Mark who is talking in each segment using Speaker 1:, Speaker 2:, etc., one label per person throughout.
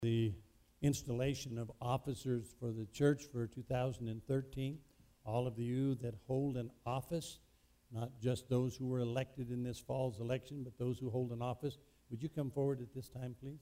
Speaker 1: The installation of officers for the church for 2013. All of you that hold an office, not just those who were elected in this fall's election, but those who hold an office, would you come forward at this time, please?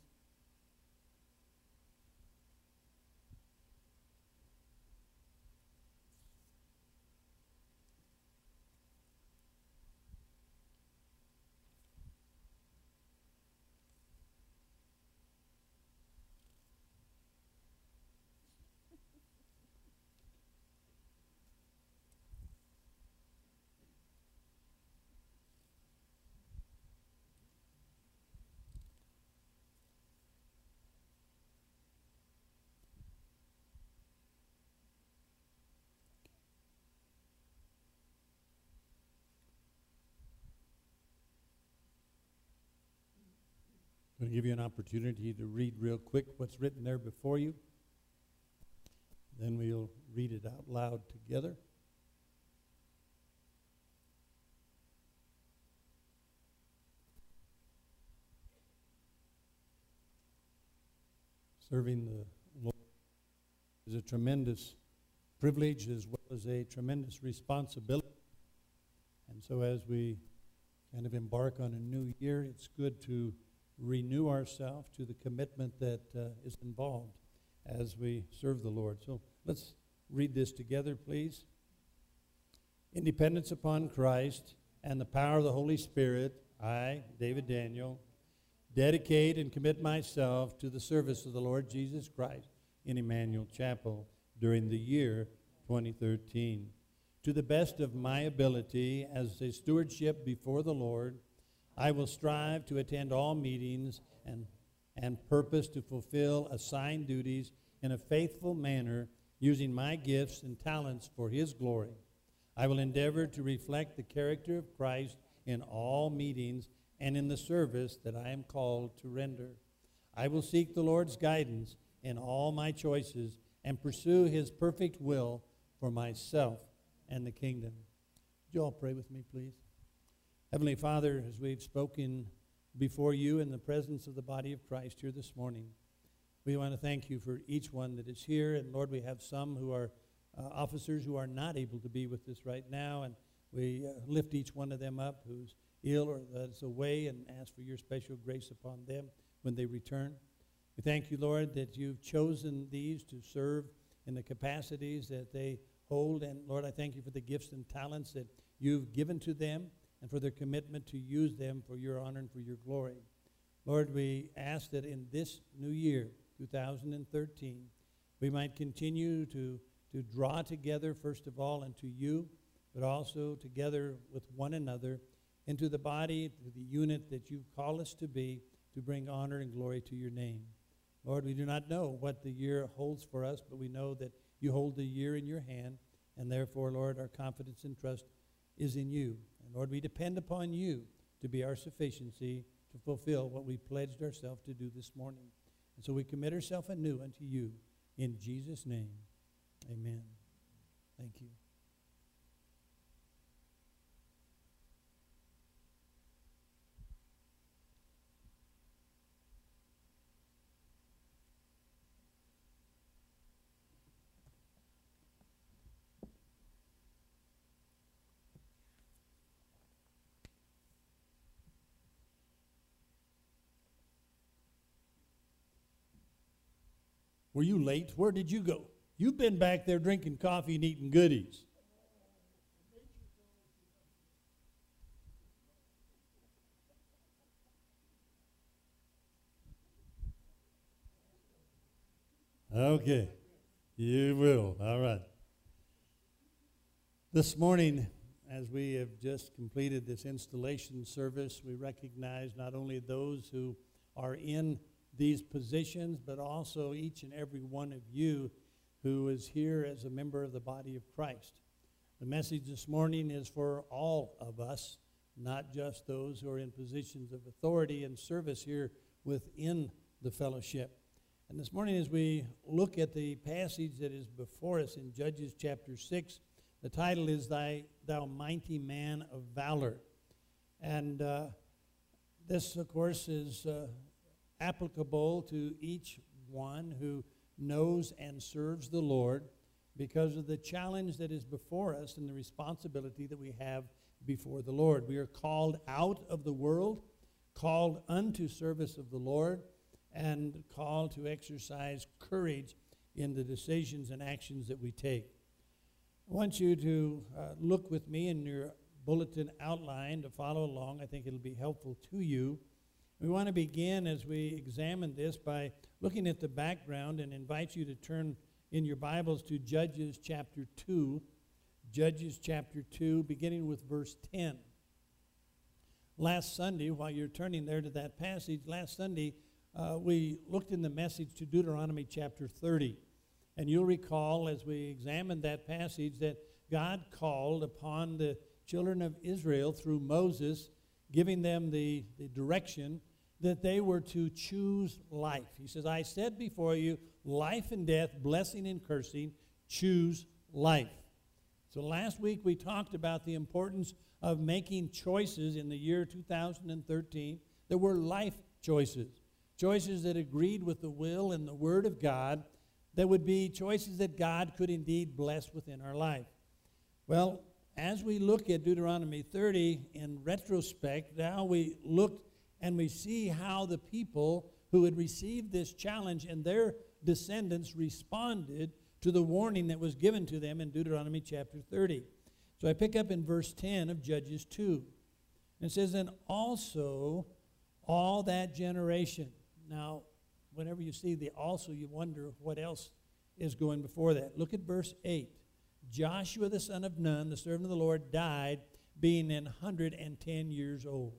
Speaker 1: I'm going to give you an opportunity to read real quick what's written there before you. Then we'll read it out loud together. Serving the Lord is a tremendous privilege as well as a tremendous responsibility. And so as we kind of embark on a new year, it's good to renew ourselves to the commitment that is involved as we serve the Lord. So let's read this together, please. In dependence upon Christ and the power of the Holy Spirit, I, David Daniel, dedicate and commit myself to the service of the Lord Jesus Christ in Emmanuel Chapel during the year 2013. To the best of my ability as a stewardship before the Lord, I will strive to attend all meetings and purpose to fulfill assigned duties in a faithful manner using my gifts and talents for His glory. I will endeavor to reflect the character of Christ in all meetings and in the service that I am called to render. I will seek the Lord's guidance in all my choices and pursue His perfect will for myself and the kingdom. Would you all pray with me, please? Heavenly Father, as we've spoken before you in the presence of the body of Christ here this morning, we want to thank you for each one that is here. And Lord, we have some who are officers who are not able to be with us right now, and we lift each one of them up who's ill or that's away and ask for your special grace upon them when they return. We thank you, Lord, that you've chosen these to serve in the capacities that they hold. And Lord, I thank you for the gifts and talents that you've given to them, and for their commitment to use them for your honor and for your glory. Lord, we ask that in this new year, 2013, we might continue to draw together, first of all, unto you, but also together with one another into the body, to the unit that you call us to be, to bring honor and glory to your name. Lord, we do not know what the year holds for us, but we know that you hold the year in your hand, and therefore, Lord, our confidence and trust is in you. And Lord, we depend upon you to be our sufficiency to fulfill what we pledged ourselves to do this morning. And so we commit ourselves anew unto you. In Jesus' name, amen. Thank you. Were you late? Where did you go? You've been back there drinking coffee and eating goodies. Okay. You will. All right. This morning, as we have just completed this installation service, we recognize not only those who are in these positions, but also each and every one of you who is here as a member of the body of Christ. The message this morning is for all of us, not just those who are in positions of authority and service here within the fellowship. And this morning, as we look at the passage that is before us in Judges chapter 6, the title is Thou Mighty Man of Valor. And this, of course, is applicable to each one who knows and serves the Lord because of the challenge that is before us and the responsibility that we have before the Lord. We are called out of the world, called unto service of the Lord, and called to exercise courage in the decisions and actions that we take. I want you to look with me in your bulletin outline to follow along. I think it'll be helpful to you. We want to begin as we examine this by looking at the background and invite you to turn in your Bibles to Judges chapter 2. Judges chapter 2, beginning with verse 10. Last Sunday, while you're turning there to that passage, last Sunday we looked in the message to Deuteronomy chapter 30. And you'll recall as we examined that passage that God called upon the children of Israel through Moses, giving them the direction that they were to choose life. He says, I set before you life and death, blessing and cursing. Choose life. So last week we talked about the importance of making choices in the year 2013 that were life choices. Choices that agreed with the will and the Word of God, that would be choices that God could indeed bless within our life. Well, as we look at Deuteronomy 30 in retrospect, now we look and we see how the people who had received this challenge and their descendants responded to the warning that was given to them in Deuteronomy chapter 30. So I pick up in verse 10 of Judges 2. And it says, and also all that generation. Now, whenever you see the also, you wonder what else is going before that. Look at verse 8. Joshua the son of Nun, the servant of the Lord, died being 110 years old.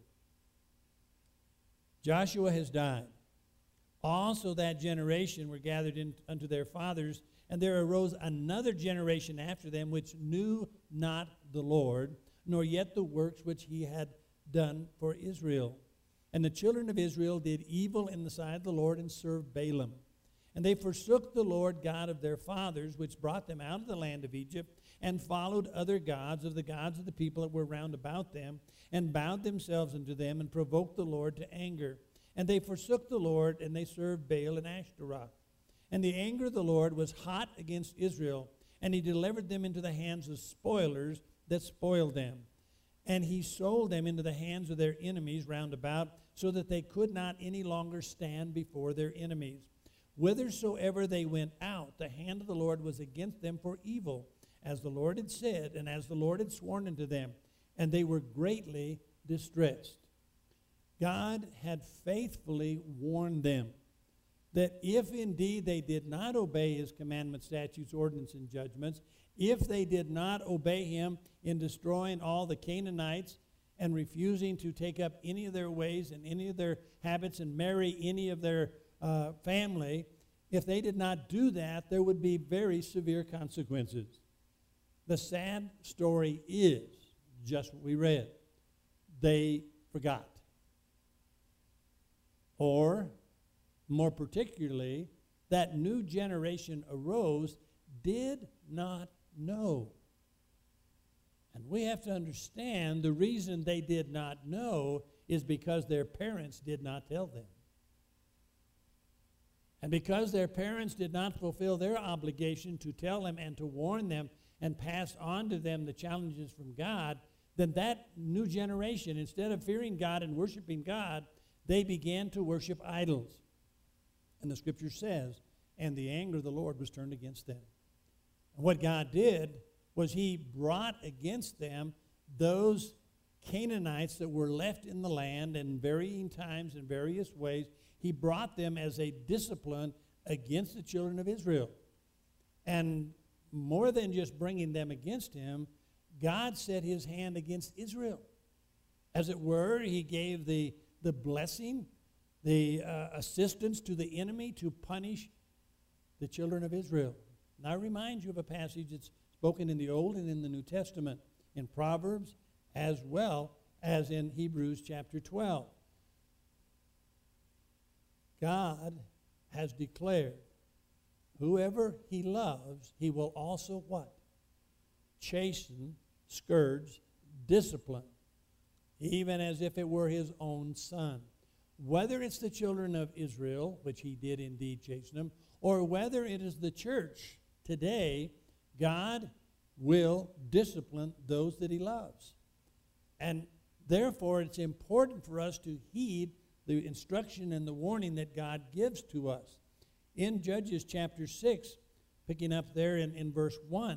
Speaker 1: Joshua has died. Also that generation were gathered in unto their fathers, and there arose another generation after them which knew not the Lord, nor yet the works which he had done for Israel. And the children of Israel did evil in the sight of the Lord and served Balaam. And they forsook the Lord God of their fathers, which brought them out of the land of Egypt, and followed other gods of the people that were round about them, and bowed themselves unto them, and provoked the Lord to anger. And they forsook the Lord, and they served Baal and Ashtaroth. And the anger of the Lord was hot against Israel, and he delivered them into the hands of spoilers that spoiled them. And he sold them into the hands of their enemies round about, so that they could not any longer stand before their enemies. Whithersoever they went out, the hand of the Lord was against them for evil, as the Lord had said, and as the Lord had sworn unto them. And they were greatly distressed. God had faithfully warned them that if indeed they did not obey his commandments, statutes, ordinances, and judgments, if they did not obey him in destroying all the Canaanites and refusing to take up any of their ways and any of their habits and marry any of their family, if they did not do that, there would be very severe consequences. The sad story is just what we read. They forgot. Or, more particularly, that new generation arose, did not know. And we have to understand the reason they did not know is because their parents did not tell them. And because their parents did not fulfill their obligation to tell them and to warn them and pass on to them the challenges from God, then that new generation, instead of fearing God and worshiping God, they began to worship idols. And the scripture says, and the anger of the Lord was turned against them. And what God did was he brought against them those Canaanites that were left in the land in varying times in various ways. He brought them as a discipline against the children of Israel. And more than just bringing them against him, God set his hand against Israel. As it were, he gave the blessing, the assistance to the enemy to punish the children of Israel. And I remind you of a passage that's spoken in the Old and in the New Testament, in Proverbs as well as in Hebrews chapter 12. God has declared, whoever he loves, he will also what? Chasten, scourge, discipline, even as if it were his own son. whether it's the children of Israel, which he did indeed chasten them, or whether it is the church today, God will discipline those that he loves. And therefore, it's important for us to heed the instruction and the warning that God gives to us. In Judges chapter 6, picking up there in verse 1,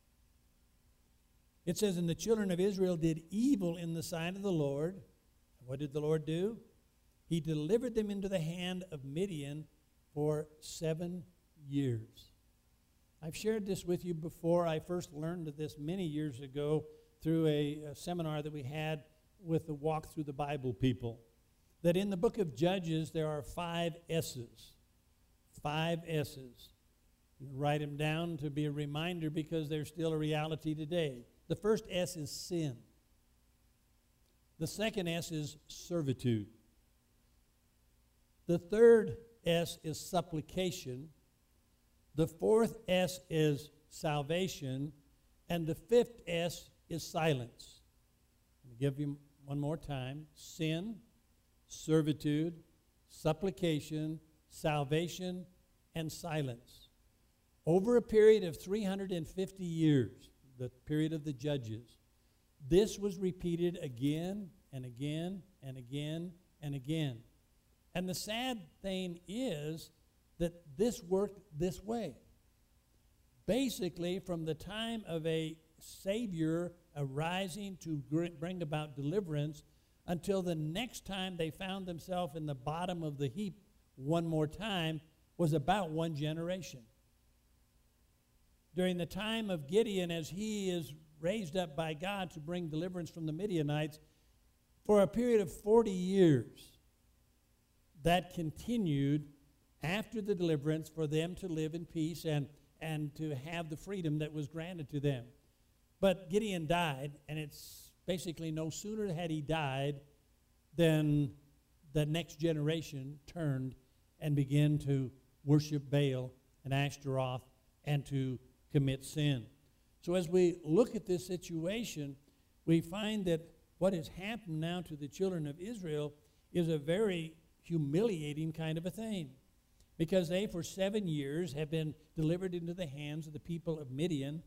Speaker 1: it says, "And the children of Israel did evil in the sight of the Lord." What did the Lord do? He delivered them into the hand of Midian for 7 years. I've shared this with you before. I first learned of this many years ago through a seminar that we had with the Walk Through the Bible people. That in the book of Judges, there are 5 S's. 5 S's. You write them down to be a reminder because they're still a reality today. The first S is sin. The second S is servitude. The third S is supplication. The fourth S is salvation. And the fifth S is silence. Let me give you one more time. Sin, servitude, supplication, salvation, and silence. Over a period of 350 years, the period of the Judges, this was repeated again and again and again and again. And the sad thing is that this worked this way. Basically, from the time of a Savior arising to bring about deliverance until the next time they found themselves in the bottom of the heap one more time was about one generation. During the time of Gideon, as he is raised up by God to bring deliverance from the Midianites, for a period of 40 years, that continued after the deliverance for them to live in peace and to have the freedom that was granted to them. But Gideon died, and it's basically no sooner had he died than the next generation turned and began to worship Baal and Ashtaroth and to commit sin. So as we look at this situation, we find that what has happened now to the children of Israel is a very humiliating kind of a thing, because they for 7 years have been delivered into the hands of the people of Midian.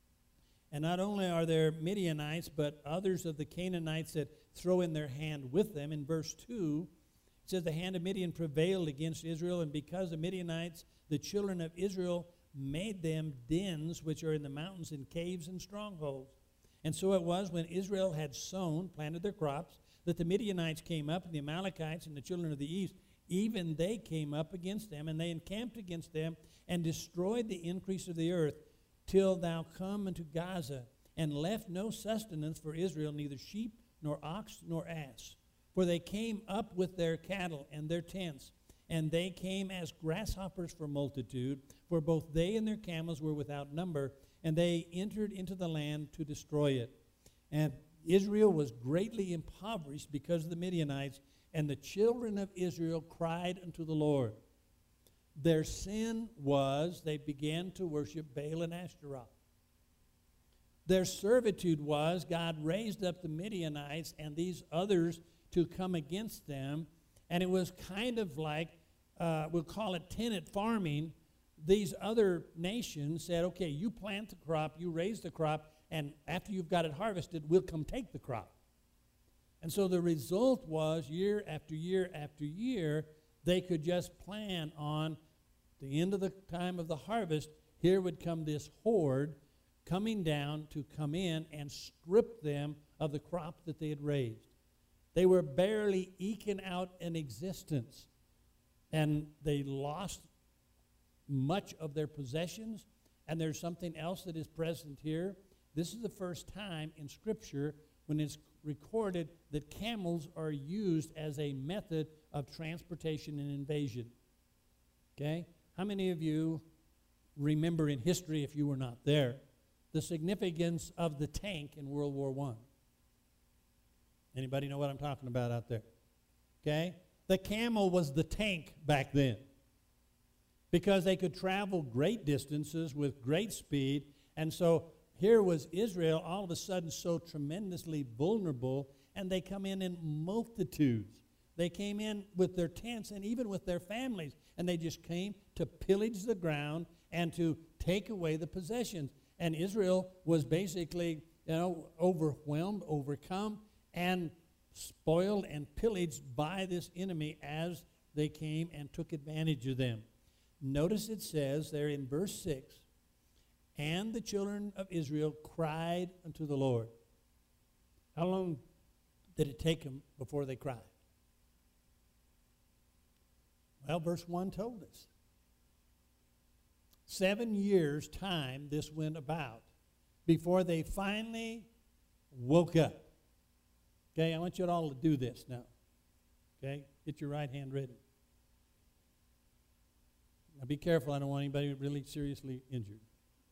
Speaker 1: And not only are there Midianites, but others of the Canaanites that throw in their hand with them. In verse 2, it says, "The hand of Midian prevailed against Israel, and because the Midianites, the children of Israel, made them dens which are in the mountains and caves and strongholds. And so it was when Israel had sown, planted their crops, that the Midianites came up, and the Amalekites and the children of the east, even they came up against them, and they encamped against them, and destroyed the increase of the earth, till thou come unto Gaza, and left no sustenance for Israel, neither sheep, nor ox, nor ass. For they came up with their cattle and their tents, and they came as grasshoppers for multitude, for both they and their camels were without number, and they entered into the land to destroy it. And Israel was greatly impoverished because of the Midianites, and the children of Israel cried unto the Lord. Their sin was they began to worship Baal and Ashtaroth. Their servitude was God raised up the Midianites and these others to come against them, and it was kind of like, we'll call it tenant farming. These other nations said, okay, you plant the crop, you raise the crop, and after you've got it harvested, we'll come take the crop. And so the result was year after year after year, they could just plan on the end of the time of the harvest, here would come this horde coming down to come in and strip them of the crop that they had raised. They were barely eking out an existence, and they lost much of their possessions. And there's something else that is present here. This is the first time in Scripture when it's recorded that camels are used as a method of transportation and invasion. Okay? How many of you remember in history, if you were not there, the significance of the tank in World War I? Anybody know what I'm talking about out there? Okay? The camel was the tank back then, because they could travel great distances with great speed. And so here was Israel all of a sudden so tremendously vulnerable, and they come in multitudes. They came in with their tents and even with their families, and they just came to pillage the ground and to take away the possessions. And Israel was basically, overwhelmed, overcome, and spoiled and pillaged by this enemy as they came and took advantage of them. Notice it says there in verse 6, and the children of Israel cried unto the Lord. How long did it take them before they cried? Well, verse 1 told us. 7 years' time this went about before they finally woke up. Okay, I want you all to do this now. Okay, get your right hand ready. Now be careful, I don't want anybody really seriously injured.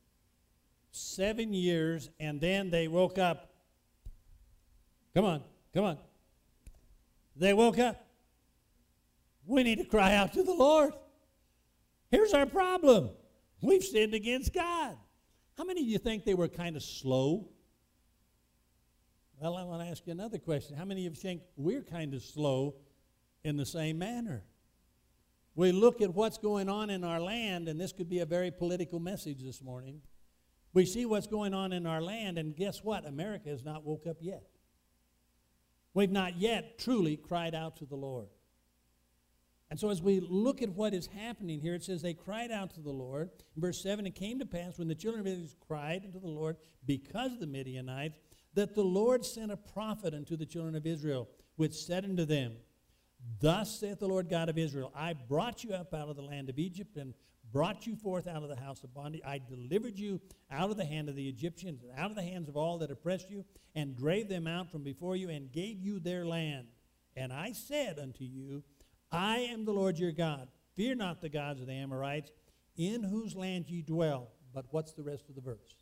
Speaker 1: 7 years, and then they woke up. Come on, come on. They woke up. We need to cry out to the Lord. Here's our problem. We've sinned against God. How many of you think they were kind of slow? Well, I want to ask you another question. How many of you think we're kind of slow in the same manner? We look at what's going on in our land, and this could be a very political message this morning. We see what's going on in our land, and guess what? America has not woke up yet. We've not yet truly cried out to the Lord. And so as we look at what is happening here, it says they cried out to the Lord. In verse 7, it came to pass when the children of Israel cried unto the Lord because of the Midianites, that the Lord sent a prophet unto the children of Israel, which said unto them, Thus saith the Lord God of Israel, I brought you up out of the land of Egypt, and brought you forth out of the house of bondage. I delivered you out of the hand of the Egyptians, and out of the hands of all that oppressed you, and drave them out from before you, and gave you their land. And I said unto you, I am the Lord your God. Fear not the gods of the Amorites, in whose land ye dwell. But what's the rest of the verse?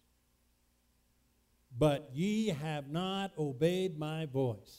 Speaker 1: But ye have not obeyed my voice.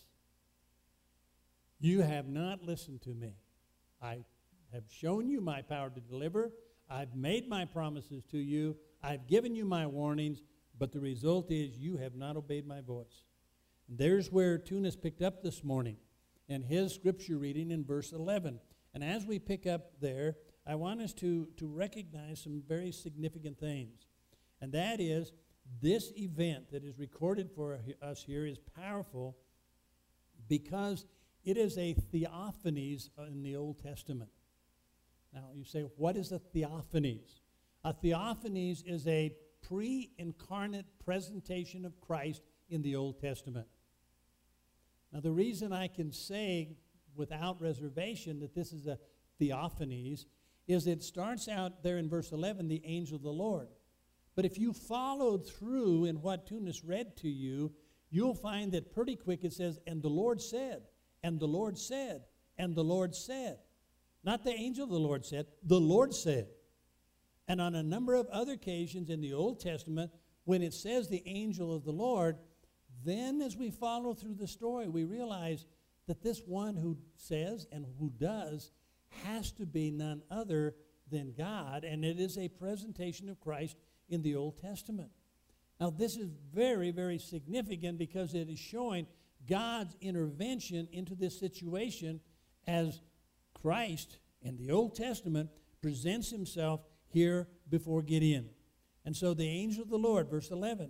Speaker 1: You have not listened to me. I have shown you my power to deliver. I've made my promises to you. I've given you my warnings. But the result is you have not obeyed my voice. And there's where Tunis picked up this morning in his scripture reading in verse 11. And as we pick up there, I want us to recognize some very significant things. And that is, this event that is recorded for us here is powerful because it is a theophanies in the Old Testament. Now, you say, what is a theophanies? A theophanies is a pre-incarnate presentation of Christ in the Old Testament. Now, the reason I can say without reservation that this is a theophanies is it starts out there in verse 11, the angel of the Lord. But if you followed through in what Tunis read to you, you'll find that pretty quick it says, and the Lord said, and the Lord said, and the Lord said. Not the angel of the Lord said, the Lord said. And on a number of other occasions in the Old Testament, when it says the angel of the Lord, then as we follow through the story, we realize that this one who says and who does has to be none other than God, and it is a presentation of Christ in the Old Testament. Now, this is very, very significant because it is showing God's intervention into this situation as Christ in the Old Testament presents himself here before Gideon. And so the angel of the Lord, verse 11,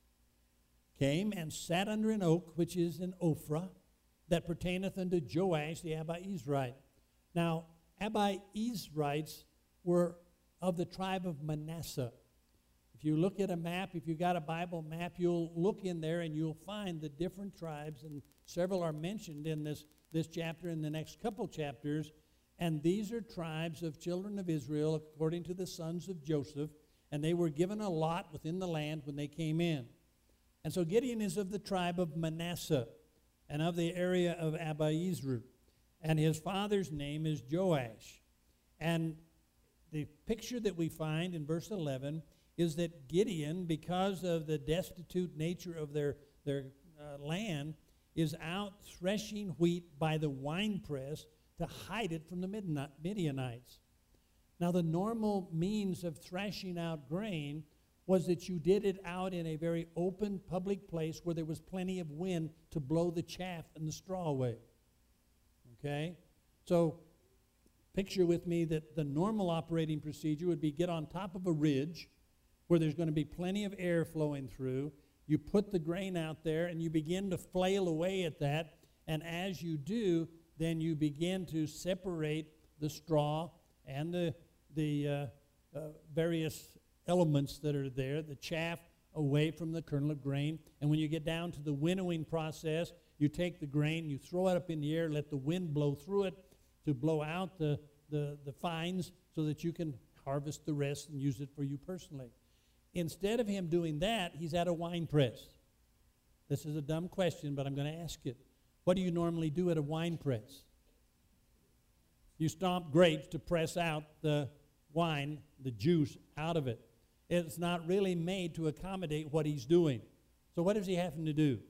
Speaker 1: came and sat under an oak, which is an Ophrah, that pertaineth unto Joash the Abiezrite. Now, Abiezrites were of the tribe of Manasseh. If you look at a map, if you got a Bible map, you'll look in there and you'll find the different tribes, and several are mentioned in this chapter and the next couple chapters. And these are tribes of children of Israel according to the sons of Joseph, and they were given a lot within the land when they came in. And so Gideon is of the tribe of Manasseh and of the area of Abiezr, and his father's name is Joash. And the picture that we find in verse 11 is that Gideon, because of the destitute nature of their land, is out threshing wheat by the winepress to hide it from the Midianites. Now, the normal means of threshing out grain was that you did it out in a very open public place where there was plenty of wind to blow the chaff and the straw away. okay? So picture with me that the normal operating procedure would be get on top of a ridge where there's going to be plenty of air flowing through. You put the grain out there and you begin to flail away at that. And as you do, then you begin to separate the straw and the various elements that are there, the chaff, away from the kernel of grain. And when you get down to the winnowing process, you take the grain, you throw it up in the air, let the wind blow through it to blow out the fines so that you can harvest the rest and use it for you personally. Instead of him doing that, he's at a wine press. This is a dumb question, but I'm going to ask it. What do you normally do at a wine press? You stomp grapes to press out the wine, the juice out of it. It's not really made to accommodate what he's doing. So what does he happen to do?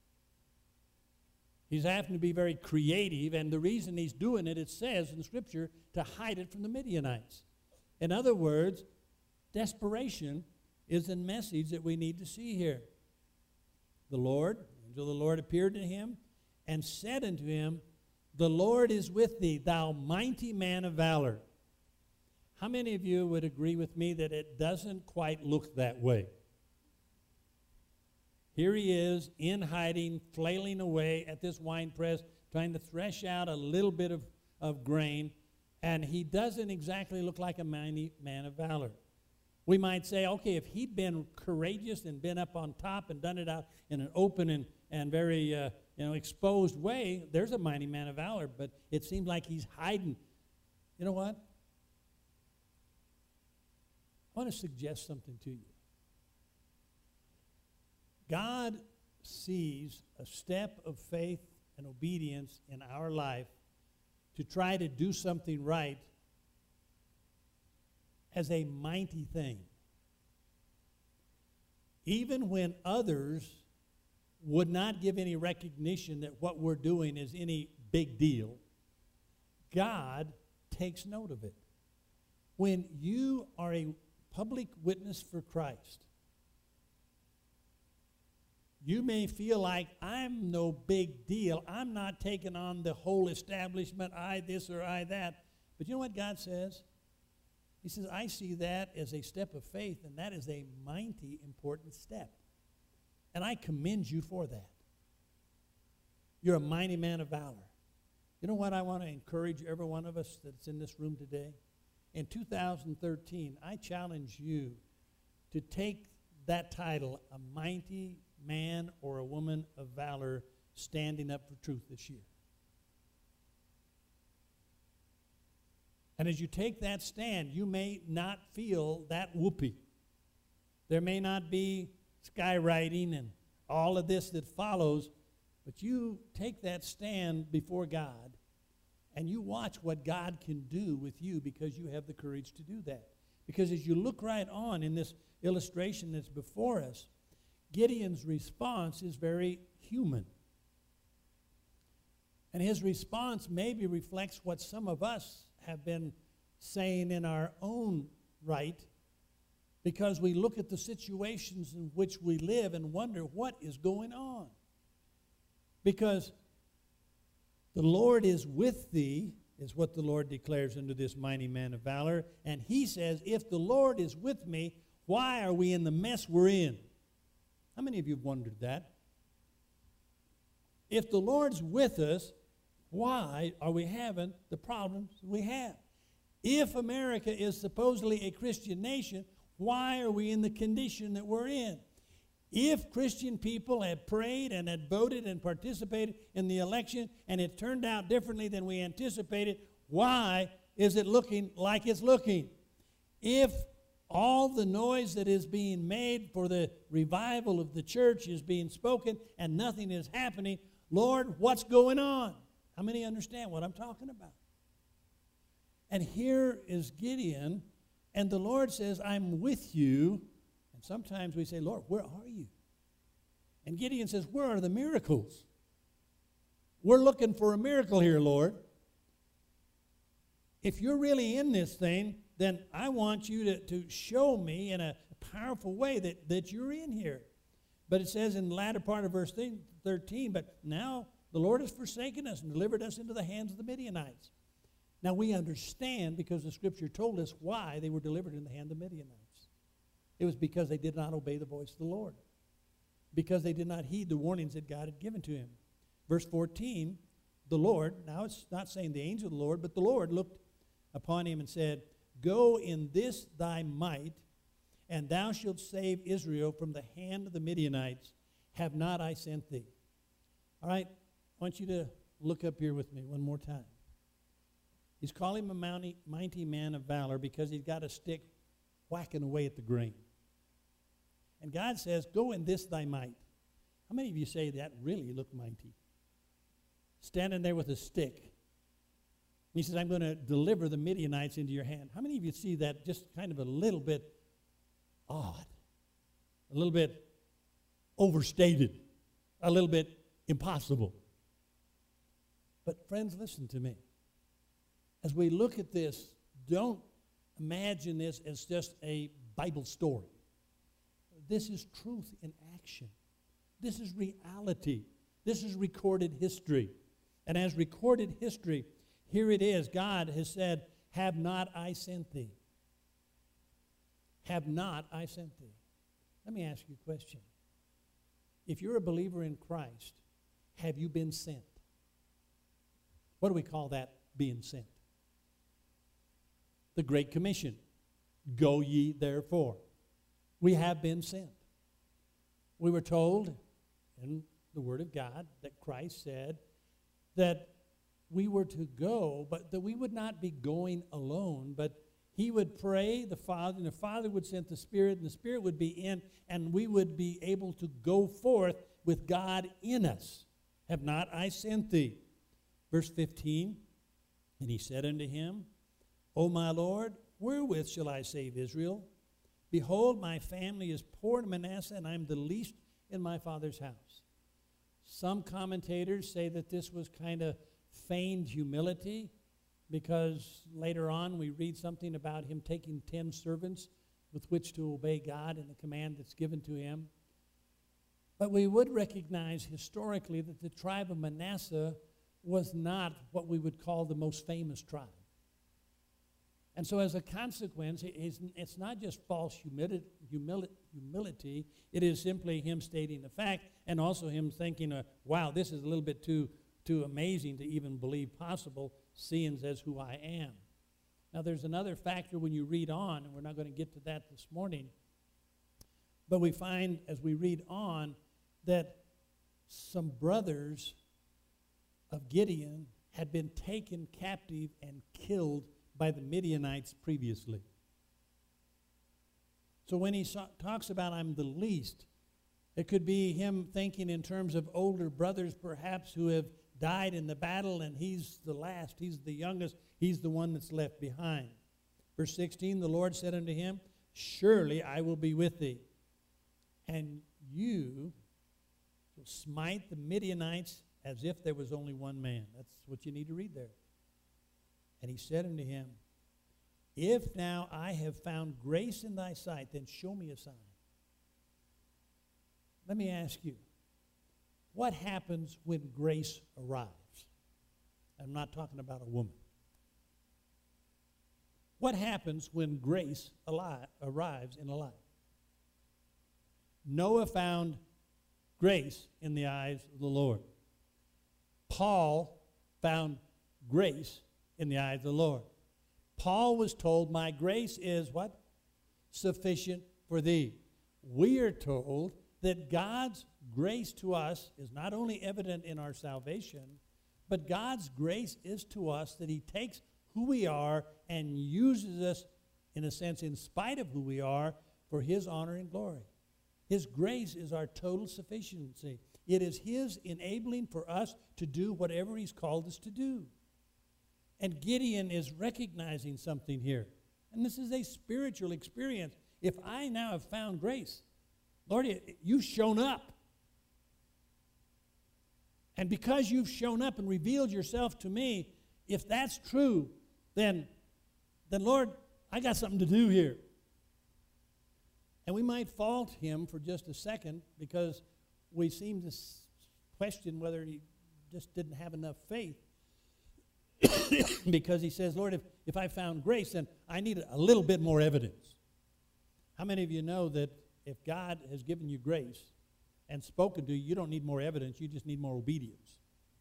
Speaker 1: He's having to be very creative, and the reason he's doing it, it says in Scripture, to hide it from the Midianites. In other words, desperation is a message that we need to see here. The angel of the Lord appeared to him and said unto him, the Lord is with thee, thou mighty man of valor. How many of you would agree with me that it doesn't quite look that way? Here he is in hiding, flailing away at this wine press, trying to thresh out a little bit of grain, and he doesn't exactly look like a mighty man of valor. We might say, okay, if he'd been courageous and been up on top and done it out in an open and very exposed way, there's a mighty man of valor, but it seems like he's hiding. You know what? I want to suggest something to you. God sees a step of faith and obedience in our life to try to do something right as a mighty thing. Even when others would not give any recognition that what we're doing is any big deal, God takes note of it. When you are a public witness for Christ, you may feel like, I'm no big deal. I'm not taking on the whole establishment, I this or I that. But you know what God says? He says, I see that as a step of faith, and that is a mighty important step. And I commend you for that. You're a mighty man of valor. You know what I want to encourage every one of us that's in this room today? In 2013, I challenge you to take that title, a mighty man or a woman of valor standing up for truth this year. And as you take that stand, you may not feel that whoopee. There may not be skywriting and all of this that follows, but you take that stand before God and you watch what God can do with you because you have the courage to do that. Because as you look right on in this illustration that's before us, Gideon's response is very human. And his response maybe reflects what some of us have been saying in our own right, because we look at the situations in which we live and wonder what is going on. Because the Lord is with thee, is what the Lord declares unto this mighty man of valor. And he says, if the Lord is with me, why are we in the mess we're in? How many of you have wondered that? If the Lord's with us, why are we having the problems we have? If America is supposedly a Christian nation, why are we in the condition that we're in? If Christian people had prayed and had voted and participated in the election and it turned out differently than we anticipated, why is it looking like it's looking? If all the noise that is being made for the revival of the church is being spoken and nothing is happening, Lord, what's going on? How many understand what I'm talking about? And here is Gideon, and the Lord says, I'm with you. And sometimes we say, Lord, where are you? And Gideon says, where are the miracles? We're looking for a miracle here, Lord. If you're really in this thing, then I want you to show me in a powerful way that you're in here. But it says in the latter part of verse 13, but now The Lord has forsaken us and delivered us into the hands of the Midianites. Now we understand, because the Scripture told us, why they were delivered in the hand of the Midianites. It was because they did not obey the voice of the Lord, because they did not heed the warnings that God had given to him. Verse 14, the Lord, now it's not saying the angel of the Lord, but the Lord looked upon him and said, "Go in this thy might, and thou shalt save Israel from the hand of the Midianites. Have not I sent thee?" All right, I want you to look up here with me one more time. He's calling him a mighty man of valor because he's got a stick whacking away at the grain. And God says, "Go in this thy might." How many of you say that really looked mighty? Standing there with a stick. He says, "I'm going to deliver the Midianites into your hand." How many of you see that just kind of a little bit odd, a little bit overstated, a little bit impossible? But friends, listen to me. As we look at this, don't imagine this as just a Bible story. This is truth in action. This is reality. This is recorded history. And as recorded history, here it is. God has said, "Have not I sent thee?" Have not I sent thee? Let me ask you a question. If you're a believer in Christ, have you been sent? What do we call that, being sent? The Great Commission. Go ye therefore. We have been sent. We were told in the Word of God that Christ said that we were to go, but that we would not be going alone, but he would pray the Father, and the Father would send the Spirit, and the Spirit would be in, and we would be able to go forth with God in us. Have not I sent thee? Verse 15, and he said unto him, O my Lord, wherewith shall I save Israel? Behold, my family is poor in Manasseh, and I am the least in my father's house. Some commentators say that this was kind of feigned humility, because later on we read something about him taking 10 servants with which to obey God and the command that's given to him. But we would recognize historically that the tribe of Manasseh was not what we would call the most famous tribe. And so as a consequence, it's not just false humility, it is simply him stating the fact, and also him thinking, wow, this is a little bit too amazing to even believe possible, seeing as who I am. Now there's another factor when you read on, and we're not going to get to that this morning, but we find as we read on that some brothers of Gideon had been taken captive and killed by the Midianites previously. So when he talks about I'm the least, it could be him thinking in terms of older brothers perhaps who have died in the battle, and he's the last, he's the youngest, he's the one that's left behind. Verse 16, the Lord said unto him, Surely I will be with thee, and you shall smite the Midianites as if there was only one man. That's what you need to read there. And he said unto him, If now I have found grace in thy sight, then show me a sign. Let me ask you, what happens when grace arrives? I'm not talking about a woman. What happens when grace arrives in a life? Noah found grace in the eyes of the Lord. Paul found grace in the eyes of the Lord. Paul was told, my grace is what? Sufficient for thee. We are told that God's grace to us is not only evident in our salvation, but God's grace is to us that he takes who we are and uses us, in a sense, in spite of who we are, for his honor and glory. His grace is our total sufficiency. It is his enabling for us to do whatever he's called us to do. And Gideon is recognizing something here. And this is a spiritual experience. If I now have found grace, Lord, you've shown up. And because you've shown up and revealed yourself to me, if that's true, then Lord, I got something to do here. And we might fault him for just a second because we seem to question whether he just didn't have enough faith because he says, Lord, if I found grace, then I need a little bit more evidence. How many of you know that if God has given you grace and spoken to you, you don't need more evidence, you just need more obedience.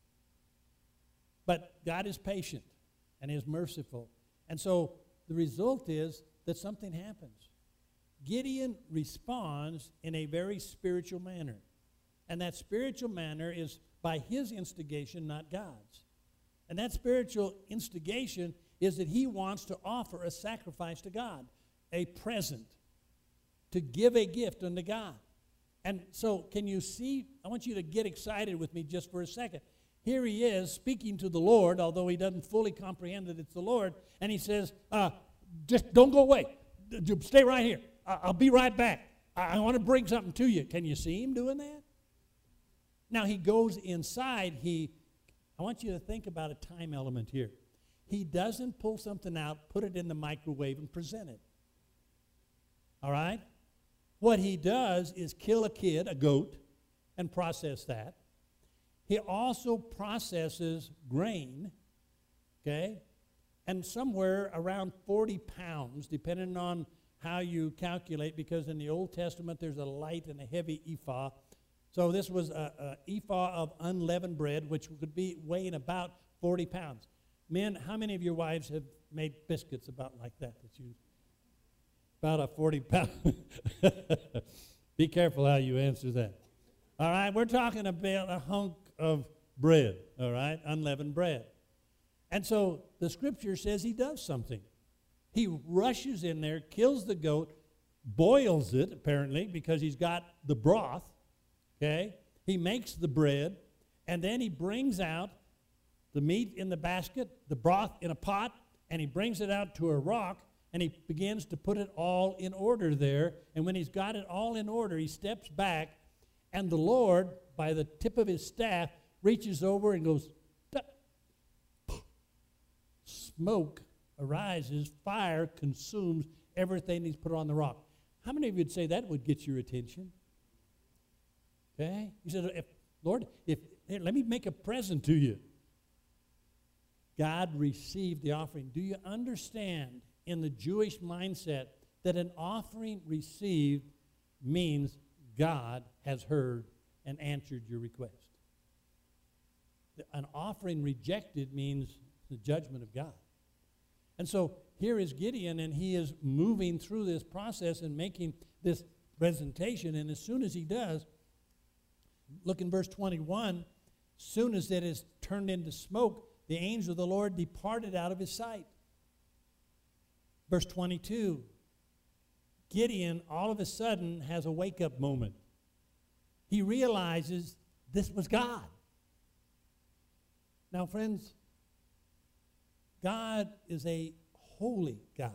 Speaker 1: But God is patient and is merciful. And so the result is that something happens. Gideon responds in a very spiritual manner. And that spiritual manner is by his instigation, not God's. And that spiritual instigation is that he wants to offer a sacrifice to God, a present, to give a gift unto God. And so can you see, I want you to get excited with me just for a second. Here he is speaking to the Lord, although he doesn't fully comprehend that it's the Lord, and he says, just don't go away. Stay right here. I'll be right back. I want to bring something to you. Can you see him doing that? Now he goes inside. I want you to think about a time element here. He doesn't pull something out, put it in the microwave, and present it. All right? What he does is kill a kid, a goat, and process that. He also processes grain, okay? And somewhere around 40 pounds, depending on how you calculate, because in the Old Testament there's a light and a heavy ephah. So this was an ephah of unleavened bread, which could be weighing about 40 pounds. Men, how many of your wives have made biscuits about like that you about a 40-pound? Be careful how you answer that. All right, we're talking about a hunk of bread, all right, unleavened bread. And so the scripture says he does something. He rushes in there, kills the goat, boils it, apparently, because he's got the broth, okay? He makes the bread, and then he brings out the meat in the basket, the broth in a pot, and he brings it out to a rock, and he begins to put it all in order there. And when he's got it all in order, he steps back, and the Lord, by the tip of his staff, reaches over and goes, smoke arises, fire consumes everything he's put on the rock. How many of you would say that would get your attention? Okay? He said, Lord, here, let me make a present to you. God received the offering. Do you understand in the Jewish mindset that an offering received means God has heard and answered your request? An offering rejected means the judgment of God. And so here is Gideon, and he is moving through this process and making this presentation. And as soon as he does, look in verse 21, as soon as it is turned into smoke, the angel of the Lord departed out of his sight. Verse 22, Gideon all of a sudden has a wake-up moment. He realizes this was God. Now, friends, God is a holy God.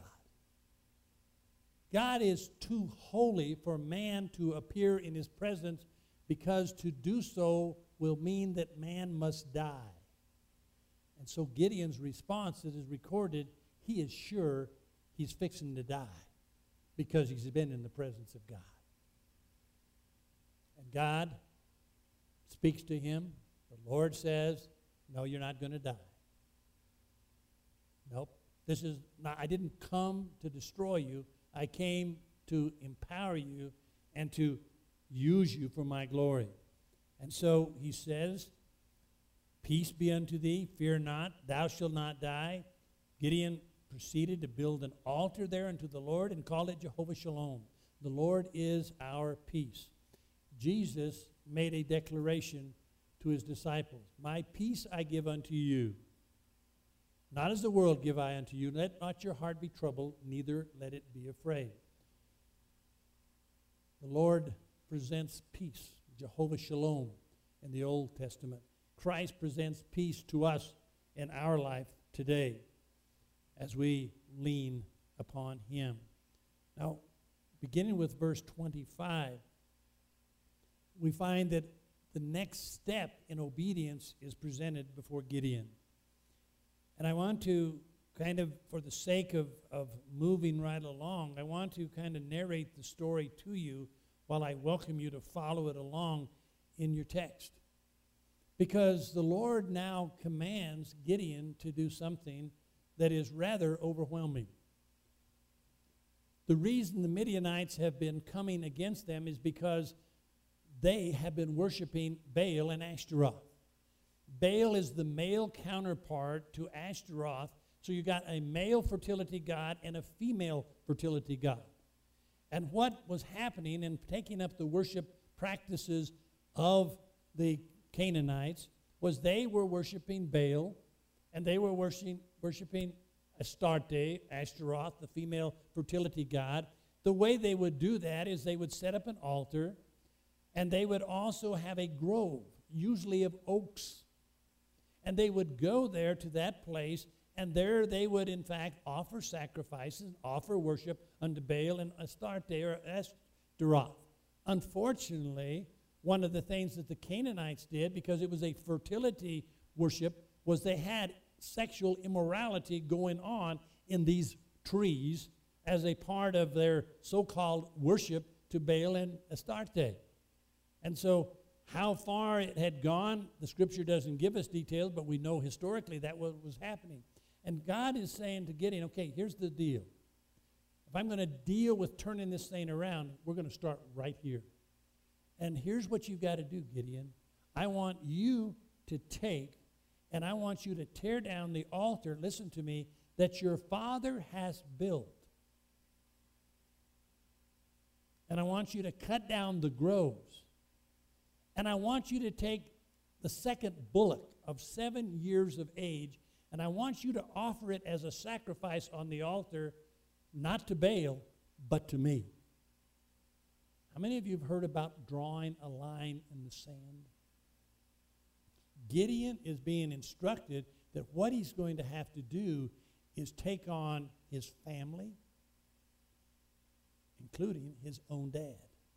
Speaker 1: God is too holy for man to appear in his presence, because to do so will mean that man must die. And so Gideon's response that is recorded, he is sure he's fixing to die because he's been in the presence of God. And God speaks to him. The Lord says, no, you're not going to die. Nope. This is not, I didn't come to destroy you. I came to empower you and to use you for my glory. And so he says, peace be unto thee, fear not, thou shalt not die. Gideon proceeded to build an altar there unto the Lord and called it Jehovah Shalom. The Lord is our peace. Jesus made a declaration to his disciples. My peace I give unto you. Not as the world give I unto you. Let not your heart be troubled, neither let it be afraid. The Lord presents peace, Jehovah Shalom, in the Old Testament. Christ presents peace to us in our life today as we lean upon him. Now, beginning with verse 25, we find that the next step in obedience is presented before Gideon. And I want to kind of, for the sake of moving right along, I want to kind of narrate the story to you while I welcome you to follow it along in your text. because the Lord now commands Gideon to do something that is rather overwhelming. The reason the Midianites have been coming against them is because they have been worshiping Baal and Ashtaroth. Baal is the male counterpart to Ashtaroth, so you got a male fertility god and a female fertility god. And what was happening in taking up the worship practices of the Canaanites was they were worshiping Baal, and they were worshiping Astarte, Ashtaroth, the female fertility god. The way they would do that is they would set up an altar, and they would also have a grove, usually of oaks. And they would go there to that place, and there they would, in fact, offer sacrifices, offer worship unto Baal and Astarte or Ashtaroth. Unfortunately, one of the things that the Canaanites did, because it was a fertility worship, was they had sexual immorality going on in these trees as a part of their so-called worship to Baal and Astarte. And so how far it had gone, the Scripture doesn't give us details, but we know historically that what was happening. And God is saying to Gideon, okay, here's the deal. If I'm going to deal with turning this thing around, we're going to start right here. And here's what you've got to do, Gideon. I want you to take, and I want you to tear down the altar, listen to me, that your father has built. And I want you to cut down the groves. And I want you to take the second bullock of 7 years of age, and I want you to offer it as a sacrifice on the altar, not to Baal, but to me. How many of you have heard about drawing a line in the sand? Gideon is being instructed that what he's going to have to do is take on his family, including his own dad.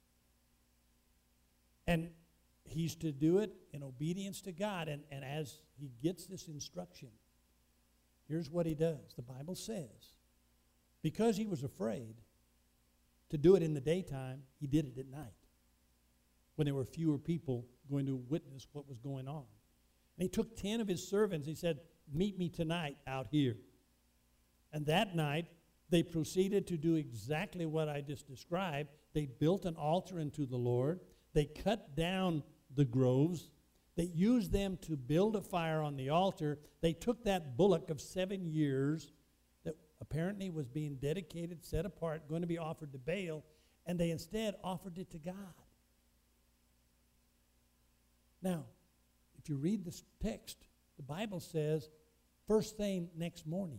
Speaker 1: And he's to do it in obedience to God. And as he gets this instruction, here's what he does. The Bible says, because he was afraid to do it in the daytime, he did it at night, when there were fewer people going to witness what was going on. And he took 10 of his servants. He said, meet me tonight out here. And that night, they proceeded to do exactly what I just described. They built an altar unto the Lord. They cut down the groves. They used them to build a fire on the altar. They took that bullock of 7 years that apparently was being dedicated, set apart, going to be offered to Baal, and they instead offered it to God. Now, if you read this text, the Bible says, first thing next morning.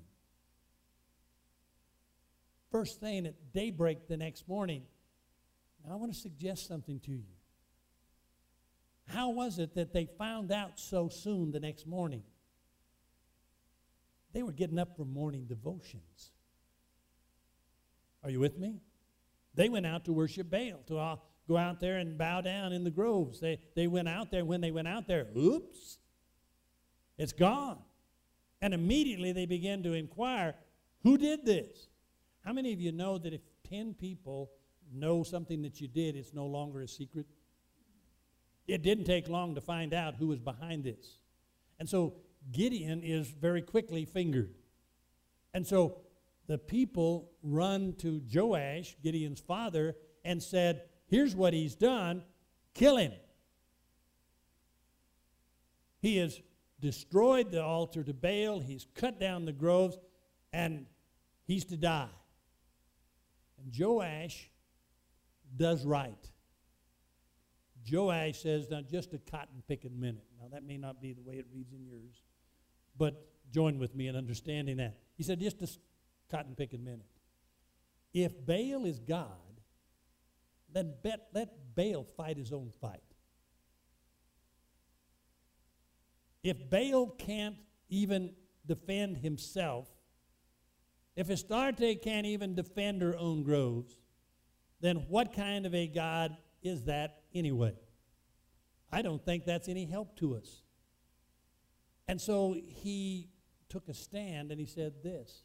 Speaker 1: First thing at daybreak the next morning. Now, I want to suggest something to you. How was it that they found out so soon the next morning? They were getting up for morning devotions. Are you with me? They went out to worship Baal, to go out there and bow down in the groves. They went out there. When they went out there, oops, it's gone. And immediately they began to inquire, who did this? How many of you know that if 10 people know something that you did, it's no longer a secret? It didn't take long to find out who was behind this. And so Gideon is very quickly fingered. And so the people run to Joash, Gideon's father, and said, here's what he's done, kill him. He has destroyed the altar to Baal, he's cut down the groves, and he's to die. And Joash does right. Joash says, now just a cotton-picking minute. Now that may not be the way it reads in yours, but join with me in understanding that. He said, just a cotton-picking minute. If Baal is God, then let Baal fight his own fight. If Baal can't even defend himself, if Astarte can't even defend her own groves, then what kind of a God is that anyway? I don't think that's any help to us. And so he took a stand and he said this: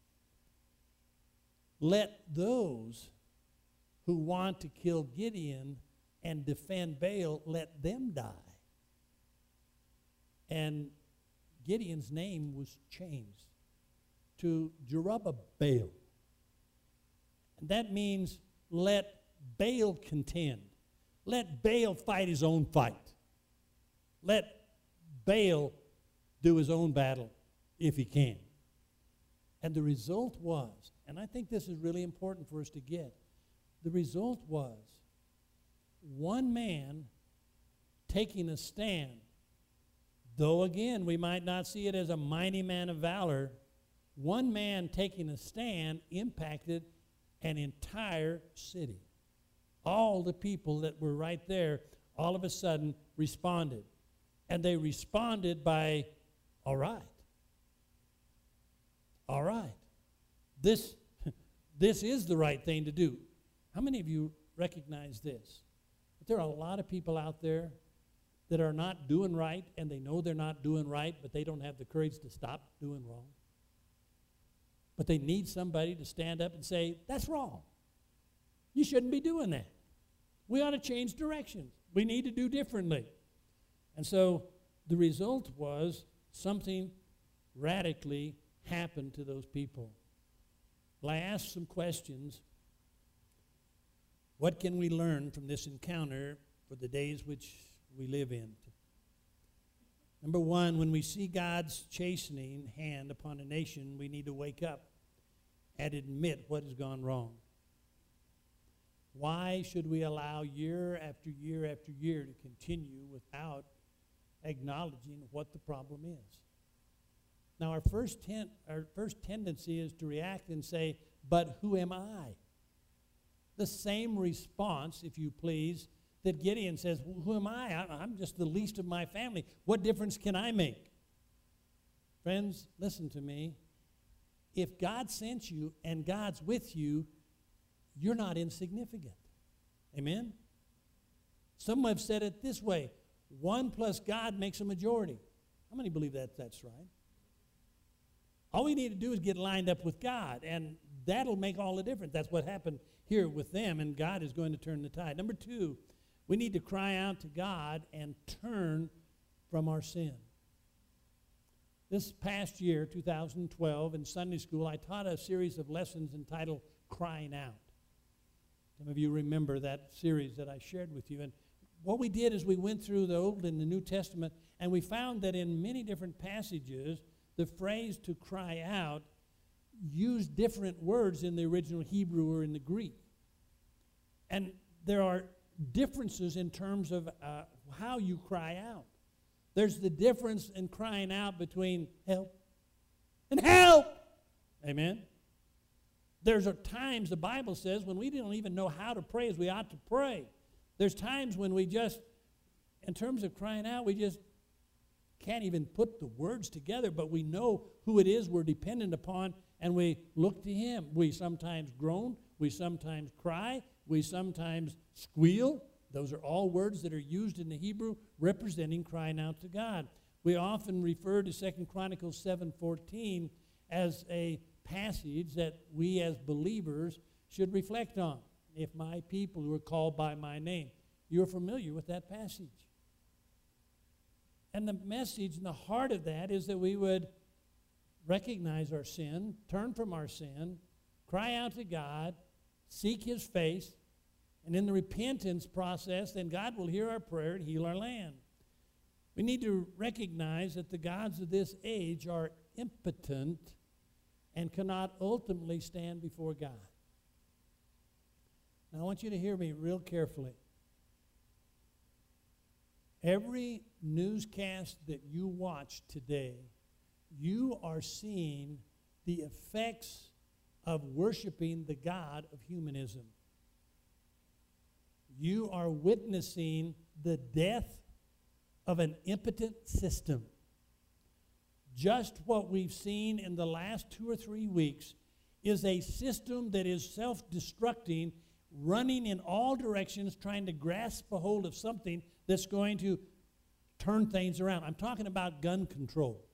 Speaker 1: let those who want to kill Gideon and defend Baal, let them die. And Gideon's name was changed to Jerubbaal. And that means let Baal contend. Let Baal fight his own fight. Let Baal do his own battle if he can. And the result was, and I think this is really important for us to get, the result was one man taking a stand. Though again, we might not see it as a mighty man of valor, one man taking a stand impacted an entire city. All the people that were right there all of a sudden responded. And they responded by, all right. All right. This is the right thing to do. How many of you recognize this? That there are a lot of people out there that are not doing right, and they know they're not doing right, but they don't have the courage to stop doing wrong. But they need somebody to stand up and say, that's wrong. You shouldn't be doing that. We ought to change directions. We need to do differently. And so the result was something radically happened to those people. Well, I asked some questions. What can we learn from this encounter for the days which we live in? Number one, when we see God's chastening hand upon a nation, we need to wake up and admit what has gone wrong. Why should we allow year after year after year to continue without acknowledging what the problem is? Now, our first tendency is to react and say, but who am I? The same response, if you please, that Gideon says, well, who am I? I'm just the least of my family. What difference can I make? Friends, listen to me. If God sent you and God's with you, you're not insignificant. Amen? Some have said it this way, 1 plus God makes a majority. How many believe that that's right? All we need to do is get lined up with God, and that'll make all the difference. That's what happened here with them, and God is going to turn the tide. Number two, we need to cry out to God and turn from our sin. This past year, 2012, in Sunday school, I taught a series of lessons entitled Crying Out. Some of you remember that series that I shared with you. And what we did is we went through the Old and the New Testament, and we found that in many different passages, the phrase to cry out used different words in the original Hebrew or in the Greek. And there are differences in terms of how you cry out. There's the difference in crying out between help and help. Amen. There's times, the Bible says, when we don't even know how to pray as we ought to pray. There's times when we just, in terms of crying out, we just can't even put the words together, but we know who it is we're dependent upon, and we look to Him. We sometimes groan, we sometimes cry, we sometimes squeal. Those are all words that are used in the Hebrew representing crying out to God. We often refer to 2 Chronicles 7:14 as a passage that we as believers should reflect on. If my people who are called by my name. You're familiar with that passage. And the message and the heart of that is that we would recognize our sin, turn from our sin, cry out to God, seek His face, and in the repentance process, then God will hear our prayer and heal our land. We need to recognize that the gods of this age are impotent and cannot ultimately stand before God. Now, I want you to hear me real carefully. Every newscast that you watch today, you are seeing the effects of worshiping the God of humanism. You are witnessing the death of an impotent system. Just what we've seen in the last 2 or 3 weeks is a system that is self-destructing, running in all directions, trying to grasp a hold of something that's going to turn things around. I'm talking about gun control.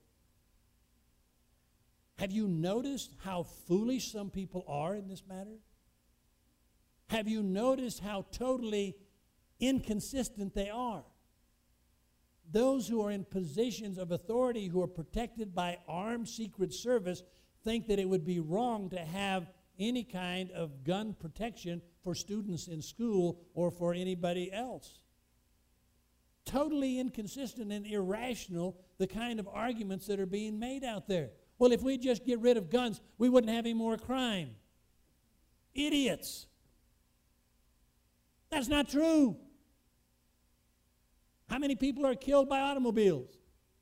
Speaker 1: Have you noticed how foolish some people are in this matter? Have you noticed how totally inconsistent they are? those who are in positions of authority who are protected by armed secret service think that it would be wrong to have any kind of gun protection for students in school or for anybody else. Totally inconsistent and irrational, the kind of arguments that are being made out there. Well, if we just get rid of guns, we wouldn't have any more crime. Idiots. That's not true. How many people are killed by automobiles?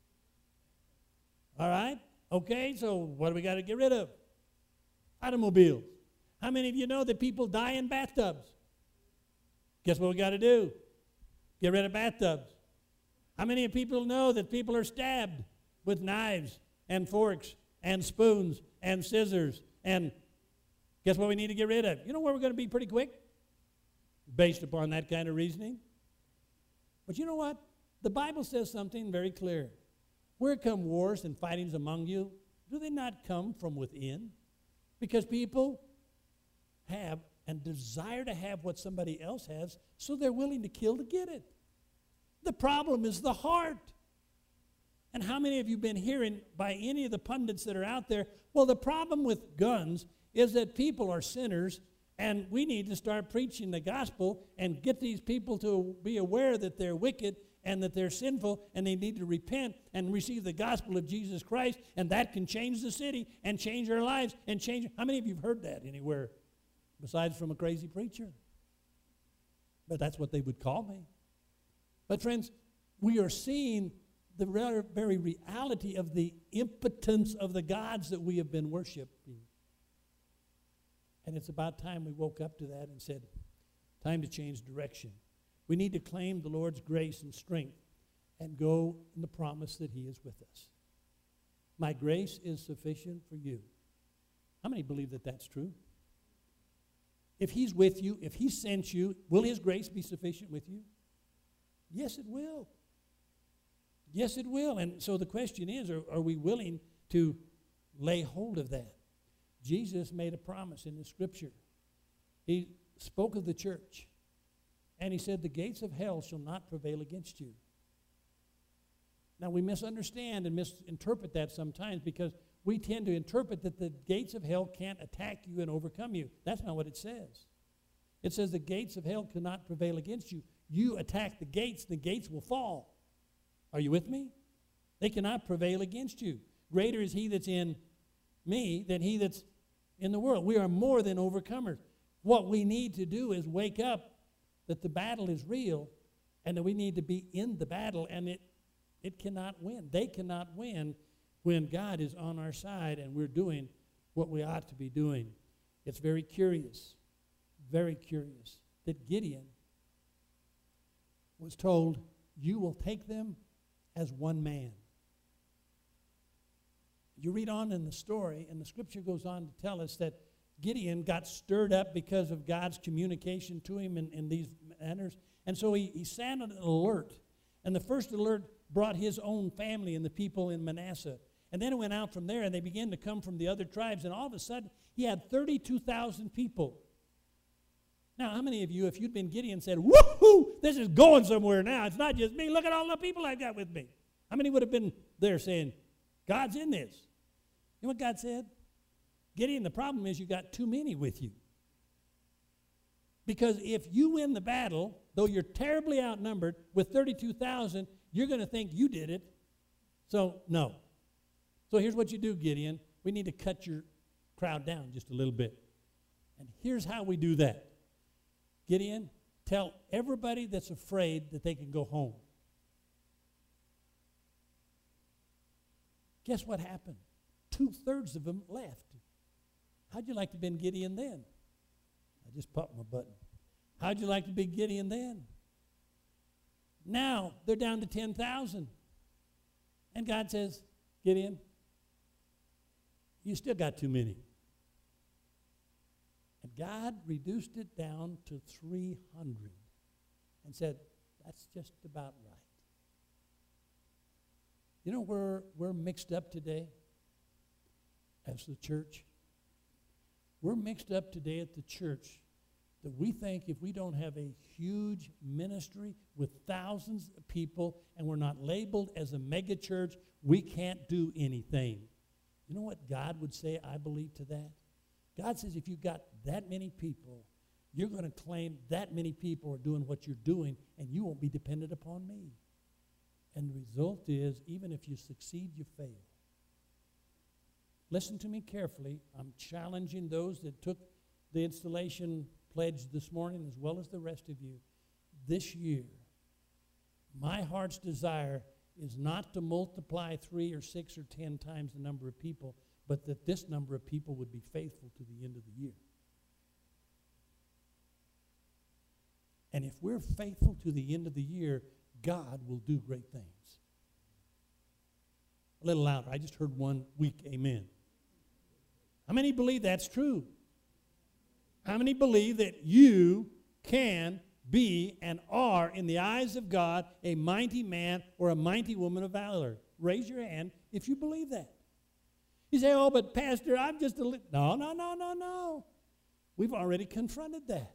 Speaker 1: All right? Okay, so what do we got to get rid of? Automobiles. How many of you know that people die in bathtubs? Guess what we got to do? Get rid of bathtubs. How many people know that people are stabbed with knives and forks and spoons and scissors? And guess what we need to get rid of? You know where we're going to be pretty quick? Based upon that kind of reasoning. But you know what? The Bible says something very clear. Where come wars and fightings among you? Do they not come from within? Because people have and desire to have what somebody else has, so they're willing to kill to get it. The problem is the heart. And how many of you have been hearing by any of the pundits that are out there, well, the problem with guns is that people are sinners, and we need to start preaching the gospel and get these people to be aware that they're wicked and that they're sinful, and they need to repent and receive the gospel of Jesus Christ, and that can change the city and change our lives and change. How many of you have heard that anywhere besides from a crazy preacher? But that's what they would call me. But friends, we are seeing the very reality of the impotence of the gods that we have been worshiping. And it's about time we woke up to that and said, time to change direction. We need to claim the Lord's grace and strength and go in the promise that he is with us. My grace is sufficient for you. How many believe that that's true? If he's with you, if he sent you, will his grace be sufficient with you? Yes, it will. Yes, it will. And so the question is, are we willing to lay hold of that? Jesus made a promise in the scripture. He spoke of the church, and he said, the gates of hell shall not prevail against you. Now, we misunderstand and misinterpret that sometimes because we tend to interpret that the gates of hell can't attack you and overcome you. That's not what it says. It says the gates of hell cannot prevail against you. You attack the gates will fall. Are you with me? They cannot prevail against you. Greater is he that's in me than he that's in the world. We are more than overcomers. What we need to do is wake up that the battle is real and that we need to be in the battle, and it cannot win. They cannot win when God is on our side and we're doing what we ought to be doing. It's very curious that Gideon was told, you will take them as one man. You read on in the story, and the scripture goes on to tell us that Gideon got stirred up because of God's communication to him in these manners. And so he sounded an alert. And the first alert brought his own family and the people in Manasseh. And then it went out from there, and they began to come from the other tribes. And all of a sudden, he had 32,000 people. Now, how many of you, if you'd been Gideon, said, woohoo, this is going somewhere now. It's not just me. Look at all the people I've got with me. How many would have been there saying, God's in this? You know what God said? Gideon, the problem is you got too many with you. Because if you win the battle, though you're terribly outnumbered with 32,000, you're going to think you did it. So, no. So here's what you do, Gideon. We need to cut your crowd down just a little bit. And here's how we do that. Gideon, tell everybody that's afraid that they can go home. Guess what happened? 2/3 of them left. How'd you like to have been Gideon then? I just popped my button. How'd you like to be Gideon then? Now they're down to 10,000. And God says, Gideon, you still got too many. And God reduced it down to 300 and said, that's just about right. You know where we're mixed up today as the church? We're mixed up today at the church
Speaker 2: that we think if we don't have a huge ministry with thousands of people and we're not labeled as a mega church, we can't do anything. You know what God would say, I believe, to that? God says if you've got that many people, you're going to claim that many people are doing what you're doing, and you won't be dependent upon me. And the result is, even if you succeed, you fail. Listen to me carefully. I'm challenging those that took the installation pledge this morning, as well as the rest of you. This year, my heart's desire is not to multiply 3 or 6 or 10 times the number of people, but that this number of people would be faithful to the end of the year. And if we're faithful to the end of the year, God will do great things. A little louder. I just heard one weak amen. How many believe that's true? How many believe that you can be and are, in the eyes of God, a mighty man or a mighty woman of valor? Raise your hand if you believe that. You say, oh, but Pastor, I'm just a little... No. We've already confronted that.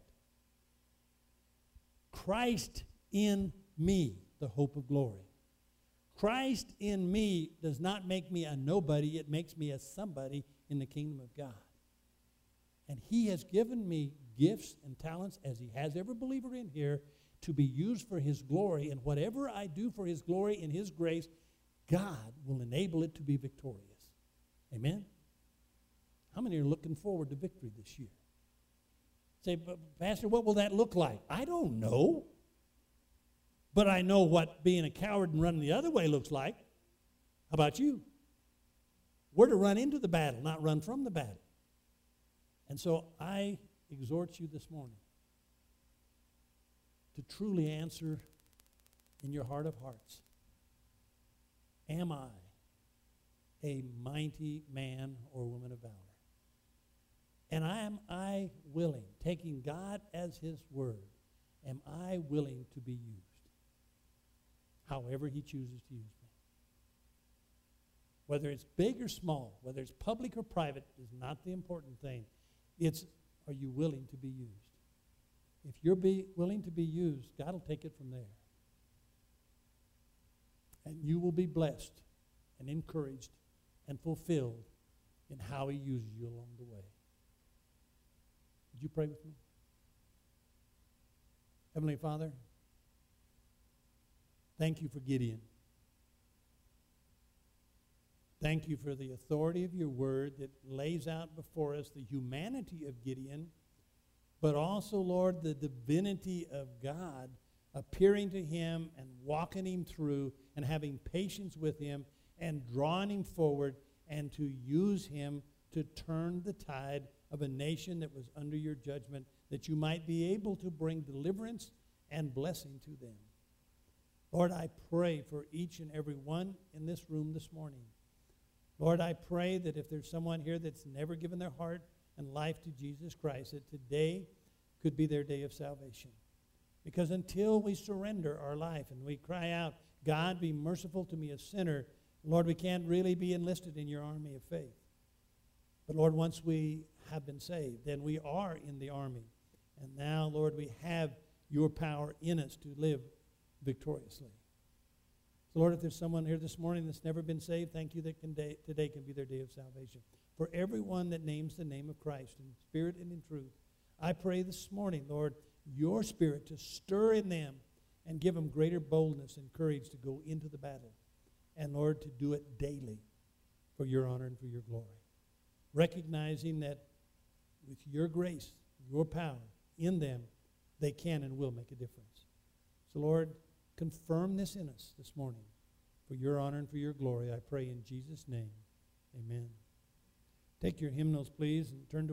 Speaker 2: Christ in me, the hope of glory. Christ in me does not make me a nobody. It makes me a somebody in the kingdom of God. And he has given me gifts and talents, as he has every believer in here, to be used for his glory. And whatever I do for his glory and his grace, God will enable it to be victorious. Amen? How many are looking forward to victory this year? Say, but Pastor, what will that look like? I don't know. But I know what being a coward and running the other way looks like. How about you? We're to run into the battle, not run from the battle. And so I exhort you this morning to truly answer in your heart of hearts, am I a mighty man or woman of valor? And am I willing, taking God as his word, am I willing to be used however he chooses to use me? Whether it's big or small, whether it's public or private, is not the important thing. It's, are you willing to be used? If you're willing to be used, God will take it from there. And you will be blessed and encouraged and fulfilled in how he uses you along the way. Would you pray with me? Heavenly Father, thank you for Gideon. Thank you for the authority of your word that lays out before us the humanity of Gideon, but also, Lord, the divinity of God appearing to him and walking him through and having patience with him and drawing him forward and to use him to turn the tide of a nation that was under your judgment, that you might be able to bring deliverance and blessing to them. Lord, I pray for each and every one in this room this morning. Lord, I pray that if there's someone here that's never given their heart and life to Jesus Christ, that today could be their day of salvation. Because until we surrender our life and we cry out, God, be merciful to me, a sinner, Lord, we can't really be enlisted in your army of faith. But Lord, once we have been saved, then we are in the army. And now, Lord, we have your power in us to live victoriously. So, Lord, if there's someone here this morning that's never been saved, thank you that today can be their day of salvation. For everyone that names the name of Christ in spirit and in truth, I pray this morning, Lord, your spirit to stir in them and give them greater boldness and courage to go into the battle. And, Lord, to do it daily for your honor and for your glory. Recognizing that with your grace, your power in them, they can and will make a difference. So, Lord, confirm this in us this morning for your honor and for your glory. I pray in Jesus' name. Amen. Take your hymnals, please, and turn to